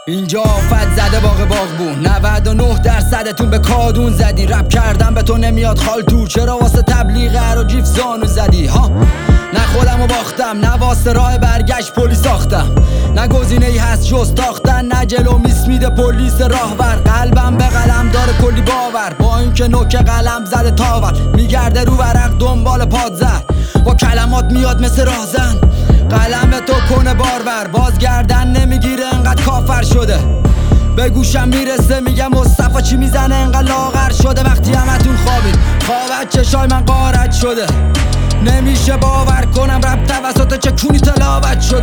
اینجا آفت زده باغبون 99% به کادون زدی. رپ کردم به تو نمیاد خالتو، چرا واسه تبلیغ و جیف زانو زدی ها؟ نه خودمو باختم، نه واسه راه برگشت پلی ساختم، نه گزینه ای هست جز تاختن، نه جلو میس میده پلیس راهور. قلبم به قلم داره کلی باور، با اینکه نوک قلم زده تاور، میگرده رو ورق دنبال پادزر، با کلمات میاد مثل راهزن. قلم تو کنه بارور، بازگردن نمیگیره انقدر کافر شده. به گوشم میرسه میگم مصطفی چی میزنه انقدر لاغر شده. وقتی همتون خوابید خوابت چشای من غارت شده، نمیشه باور کنم رپ توسط چه کونی تلاوت شده.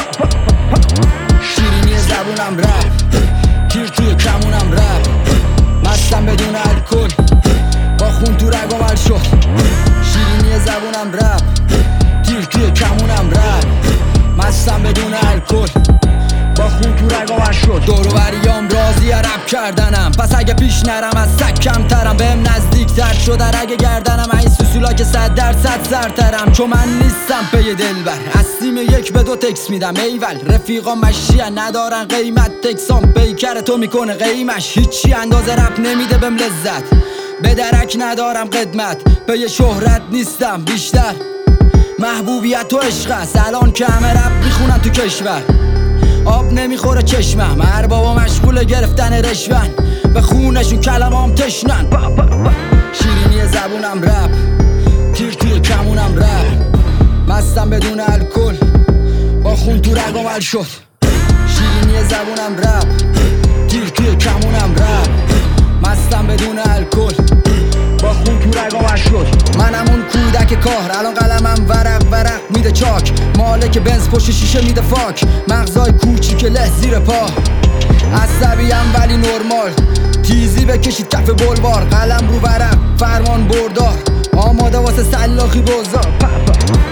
شیرینی زبونم رپ، تیر توی کمونم رپ، مستم بدون الکل، با خون تو رگم حل شد. شیرینی زبونم رپ، تیر توی کمونم رپ، مستم بدون الکل، با خون تو رگم حل شد. دور و بریام راضی رپ کردنم، پس اگه پیش نرم از سگ کمترم، بهم نزدیک تر شده اگه گردنم این سوسولا که 100% سرترم. چون من نیستم پی دلبر، از سیم 1 به 2 تکس میدم ایول. رفیقا مشیان ندارن قیمت، تکسام پیکر تو میکنه قیمش. هیچی اندازه رپ نمیده بهم لذت، به درک ندارم قدمت، پی شهرت نیستم بیشتر محبوبیت و عشق است. الان که همه رپ میخونن تو کشور، آب نمیخوره چشمم، هر بابا مشغول گرفتن رشون، به خونشون کلمام تشنن. شیرینی زبونم رپ، تیر توی کمونم رپ، مستم بدون الکل، با خون تو رگم حل شد. شیرینی زبونم رپ، تیر توی کمونم رپ، مستم بدون الکل، با خون تو رگم حل شد. منم اون کودک کار، الان قلمم ورق میده چاک، مالک بنز پشت شیشه میده فاک، مغزای کوچیک له زیر پا. عصبیم ولی نرمال، تیزی بکشید کف بلوار، قلم رو ورق فرمان بردار، آماده واسه سلاخی بزار.